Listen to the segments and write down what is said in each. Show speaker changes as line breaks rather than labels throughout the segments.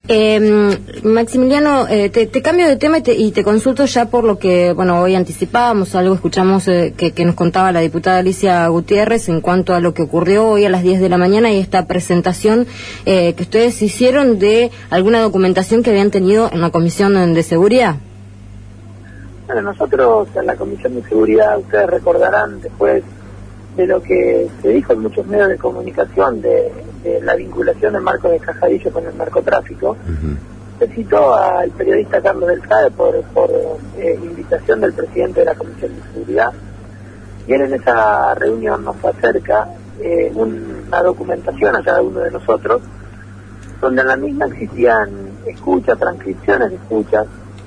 Maximiliano, te cambio de tema y te consulto ya por lo que, bueno, hoy anticipábamos, algo escuchamos que nos contaba la diputada Alicia Gutiérrez en cuanto a lo que ocurrió hoy a las 10 de la mañana y esta presentación que ustedes hicieron de alguna documentación que habían tenido en la Comisión de Seguridad.
Bueno, nosotros en la Comisión de Seguridad, ustedes recordarán después de lo que se dijo en muchos medios de comunicación de la vinculación de Marcos de Cajadillo con el narcotráfico, se citó al periodista Carlos Delfrade por invitación del presidente de la Comisión de Seguridad, y él en esa reunión nos acerca una documentación a cada uno de nosotros, donde en la misma existían transcripciones de escuchas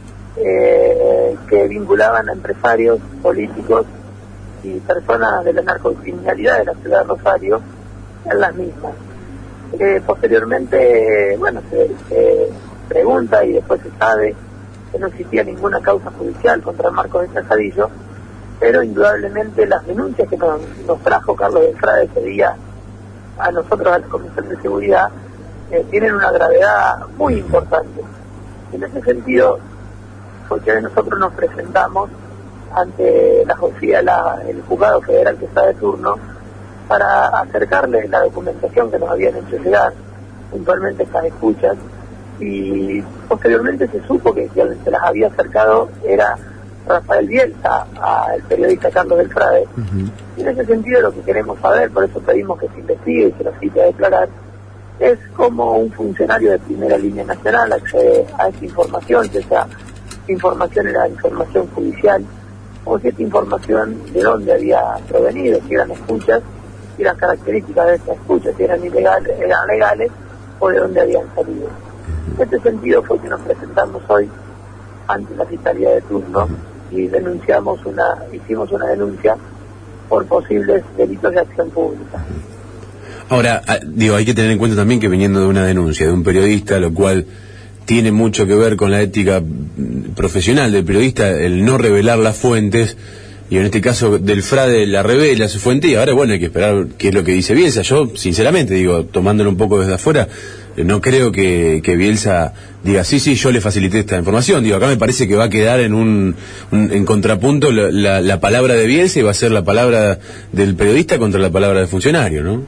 que vinculaban a empresarios, políticos y personas de la narcocriminalidad de la ciudad de Rosario en las mismas. Posteriormente, bueno, se pregunta y después se sabe que no existía ninguna causa judicial contra Marcos de Cajadillo, pero indudablemente las denuncias que nos trajo Carlos Delfrade ese día a nosotros, a la Comisión de Seguridad, tienen una gravedad muy importante. En ese sentido, porque nosotros nos presentamos ante la justicia, el juzgado federal que está de turno, para acercarles la documentación que nos habían hecho llegar, puntualmente estas escuchas, y posteriormente se supo que quien se las había acercado era Rafael Bielsa, al periodista Carlos Delfrade. Y en ese sentido lo que queremos saber, por eso pedimos que se investigue y se lo cite a declarar, es cómo un funcionario de primera línea nacional accede a esa información, que esa información era información judicial, o si esta información de dónde había provenido, si eran escuchas, si las características de esas escuchas, si eran legales, o de dónde habían salido. En este sentido fue que nos presentamos hoy ante la Fiscalía de turno y hicimos una denuncia por posibles delitos de acción pública.
Ahora, hay que tener en cuenta también que viniendo de una denuncia de un periodista, lo cual tiene mucho que ver con la ética profesional del periodista, el no revelar las fuentes, y en este caso Delfrade la revela su fuente, y ahora bueno, hay que esperar qué es lo que dice Bielsa. Yo, sinceramente, tomándolo un poco desde afuera, no creo que Bielsa diga, sí, yo le facilité esta información. Acá me parece que va a quedar en contrapunto la palabra de Bielsa y va a ser la palabra del periodista contra la palabra del funcionario, ¿no?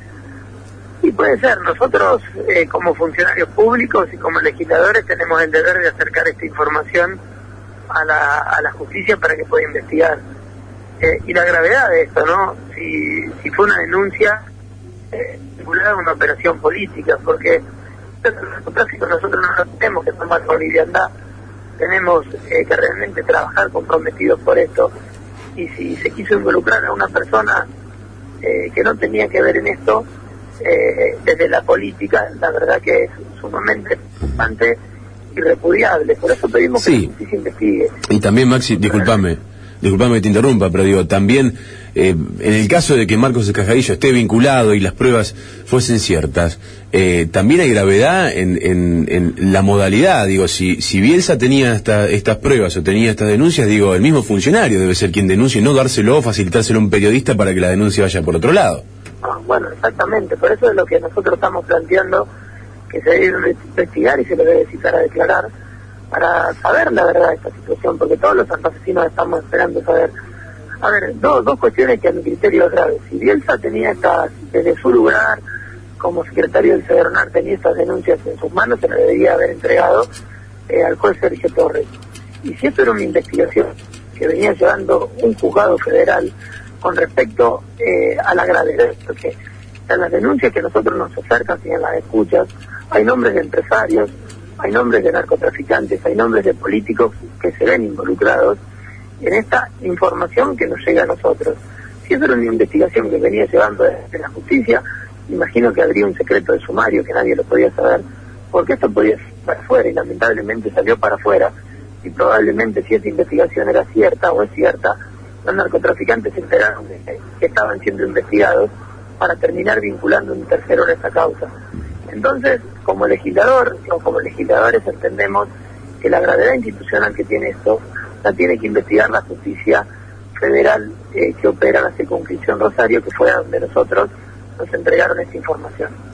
Sí, puede ser. Nosotros, como funcionarios públicos y como legisladores, tenemos el deber de acercar esta información a la justicia para que pueda investigar. Y la gravedad de esto, ¿no? Si fue una denuncia vinculada a una operación política, porque el narcotráfico nosotros no lo tenemos que tomar con liviandad, tenemos que realmente trabajar comprometidos por esto, y si se quiso involucrar a una persona que no tenía que ver en esto, desde la política, la verdad que es sumamente preocupante y repudiable. Por eso pedimos que la justicia investigue.
Y también, Maxi, discúlpame que te interrumpa, pero también en el caso de que Marcos de Cajadillo esté vinculado y las pruebas fuesen ciertas, también hay gravedad en la modalidad. Si Bielsa tenía estas pruebas o tenía estas denuncias, el mismo funcionario debe ser quien denuncie, no dárselo o facilitárselo a un periodista para que la denuncia vaya por otro lado.
Bueno, exactamente, por eso es lo que nosotros estamos planteando, que se debe investigar y se le debe citar a declarar para saber la verdad de esta situación, porque todos los santafesinos estamos esperando saber. A ver, dos cuestiones que a mi criterio es grave. Si Bielsa tenía desde su lugar como secretario del Federnar, tenía estas denuncias en sus manos, se las debería haber entregado al juez Sergio Torres. Y si esto era una investigación que venía llevando un juzgado federal con respecto a la gravedad, porque en las denuncias que nosotros nos acercan y en las escuchas hay nombres de empresarios, hay nombres de narcotraficantes, hay nombres de políticos que se ven involucrados en esta información que nos llega a nosotros. Si eso era una investigación que venía llevando desde la justicia, imagino que habría un secreto de sumario que nadie lo podía saber, porque esto podía ir para afuera y lamentablemente salió para afuera, y probablemente si esta investigación era cierta o es cierta, los narcotraficantes se enteraron que estaban siendo investigados para terminar vinculando a un tercero en esta causa. Entonces, como legislador o como legisladores entendemos que la gravedad institucional que tiene esto la tiene que investigar la justicia federal que opera la circunscripción Rosario, que fue a donde nosotros nos entregaron esta información.